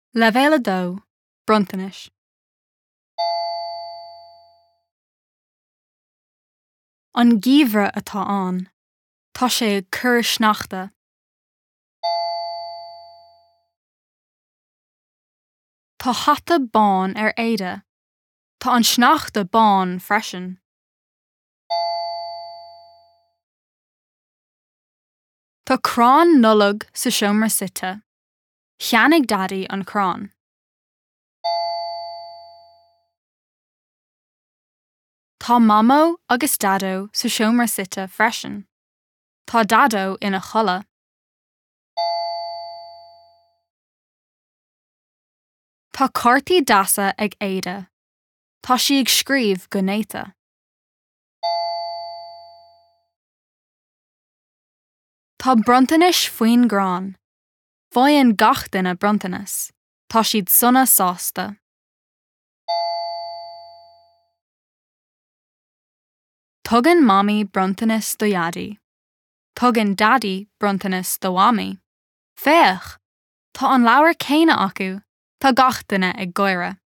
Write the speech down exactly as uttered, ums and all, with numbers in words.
Levéile dó, Bruntanis. An gíomhre atá ann, tá sé ag cur sneachta. Tá hata bán ar éide, tá an sneachta bán freisin. Tá crán nullag sa seomra suite, cheannaigh daddy an crán. Tá mamó agus dadó sa seomra suite freisin, tá dadó ina chola. Tá cartaí deasa ag éide, tá sí ag scríobh go néata. Tá Bruntanis faoin grán, fáinne gach duine Bruntanas, tá siad suna sásta. Tugann mammy Bruntanis do daddy, tugann daddy Bruntanis do wammy. Féach, tá an leabhar céine acu, tá gach duine ag goire.